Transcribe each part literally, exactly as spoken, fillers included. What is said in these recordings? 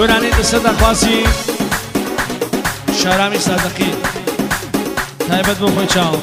گۆرانی دەسەر دەخواسی شارامی سادەقی تایبەت بۆ خۆی چاوم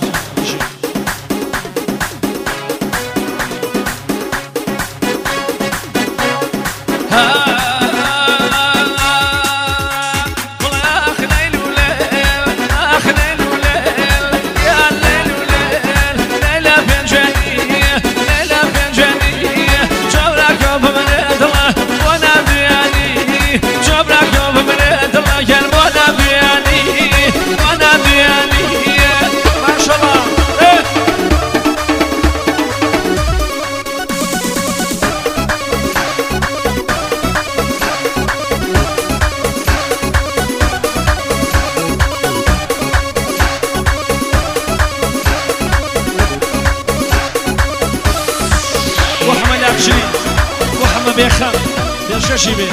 بيخم يرششي بيه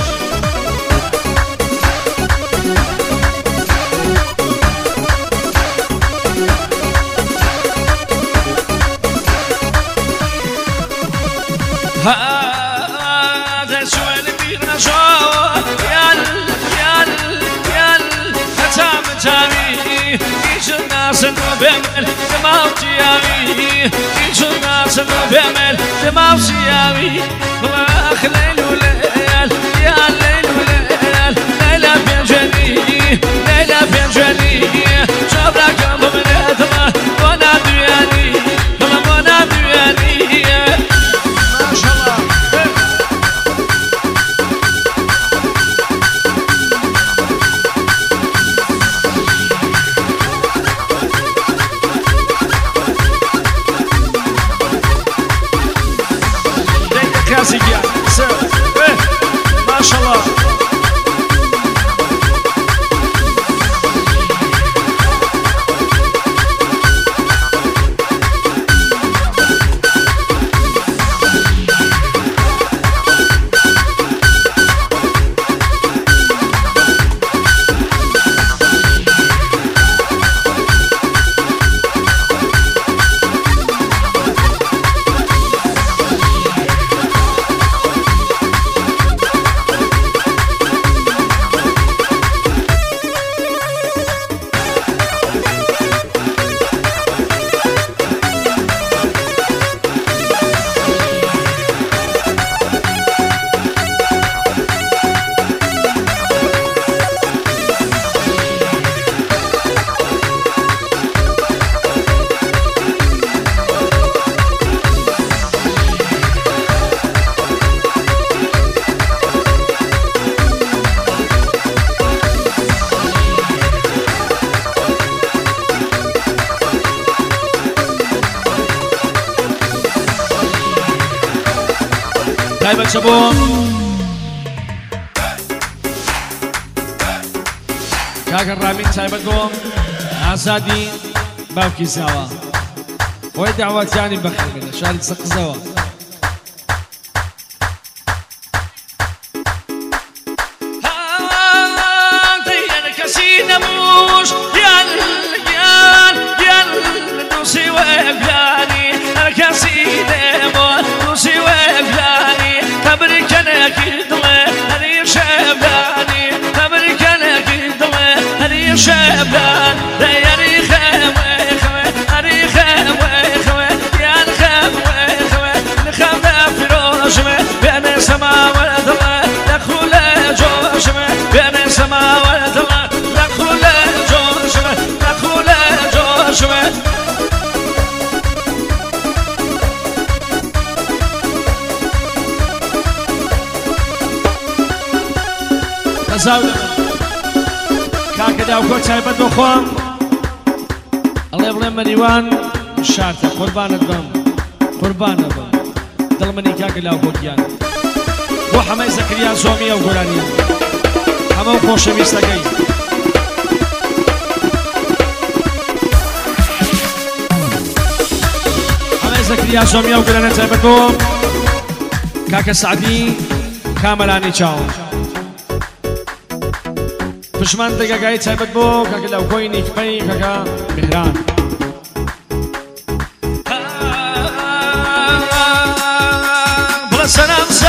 هذا سؤال بينا شاور يال يال يال ختام تاني ايش الناس انه بيعمل دماغ جيامي ايش الناس انه بيعمل دماغ جيامي اخ ليل وليل يا ليل وليل ليلة في جني ليلة في جني شبرك من اثمه وانا بياني وانا بياني ما شاء الله كاسي ما شاء الله تایبەت شەبۆم کاکە ڕامین تایبەت بۆم ئازادی باوکی زاوە خۆی داواتیانی بەخێربێنە شاری سەقزەوە هەڵ کەسی نەموش یان یان یان دووسی وەبیانی هەر کەسی نەمۆ دووسی وەبیانی تبركنك دلي هني شباني تبركنك دلي هني شبان دياري خوي خوي هني خوي خوي يا خوي خوي نخاف فروش بين السماء والارض دخول جوش بين السماء والارض دخول جوش دخول جوش زاوية كاكا داوكو تايبت بخوام الله يبلين منيوان شارتة قربانت بم قربانة بم دل مني كاكا داوكو كيان بو حماي زكريا زومية وقرانية حماو خوش ميستقي حماي زكريا زومية وقرانية تايبت بخوام كاكا سعدي كاملاني چاو پشمان دقیقای تایبت بو کاکە لەو کۆی نیکپەی کاکە میهران بڵێ سەلام